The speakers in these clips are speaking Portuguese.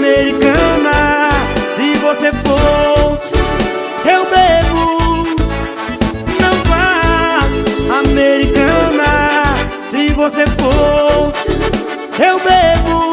Americana, se você for, eu bebo. Não vá, Americana, se você for, eu bebo.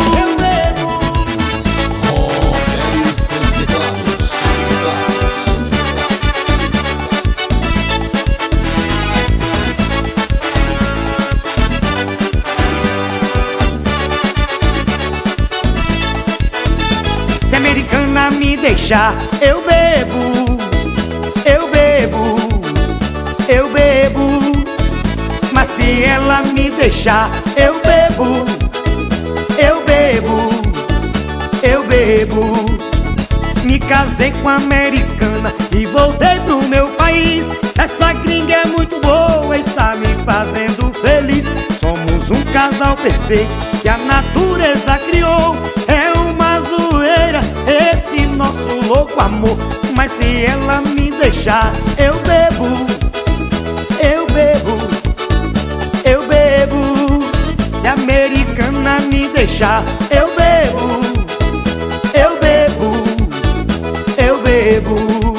Se a Americana me deixar, eu bebo, eu bebo, eu bebo. Mas se ela me deixar, eu bebo, eu bebo, eu bebo. Me casei com a americana e voltei pro meu país. Essa gringa é muito boa, está me fazendo feliz. Somos um casal perfeito que a natureza criou. É uma zoeira esse nosso louco amor. Mas se ela me deixar, eu bebo, eu bebo, eu bebo. Se a americana me deixar, eu bebo, eu bebo, eu bebo.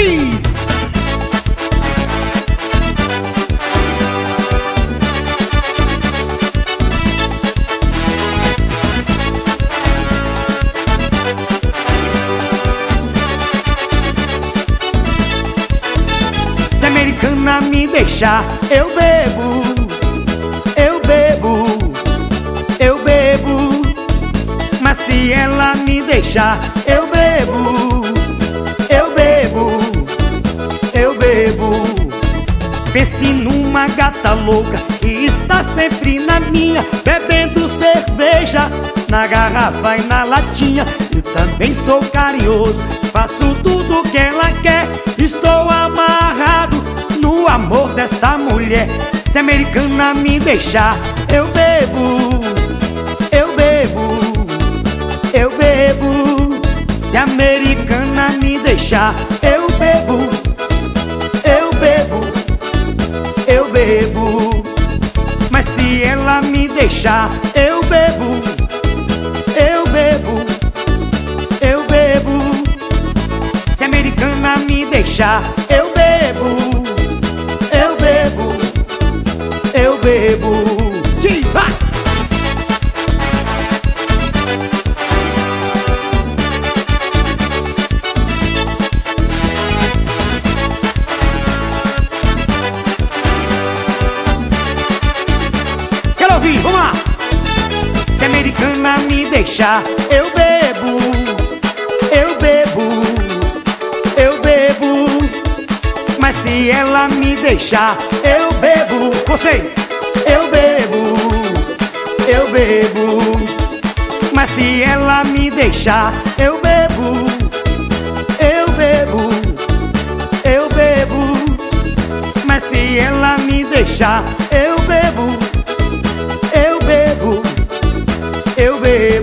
Se a americana me deixar, eu bebo, eu bebo, eu bebo. Mas se ela me deixar, eu bebo, eu bebo, eu bebo. Pense numa gata louca que está sempre na minha, bebendo cerveja na garrafa e na latinha. Eu também sou carinhoso, faço tudo que ela quer. Estou amarrado no amor dessa mulher. Se a americana me deixar, eu bebo, eu bebo, eu bebo. Se a americana me deixar, eu bebo, eu bebo, eu bebo. Mas se ela me deixar, eu bebo, eu bebo, eu bebo. Se a americana me deixar, eu bebo, eu bebo, eu bebo. Vai! Quero ouvir, vamos lá! Se a americana me deixar, eu bebo, eu bebo, eu bebo. Mas se ela me deixar, eu bebo. Vocês, eu bebo, eu bebo. Mas se ela me deixar, eu bebo, eu bebo, eu bebo. Mas se ela me deixar, eu bebo, eu bebo, eu bebo.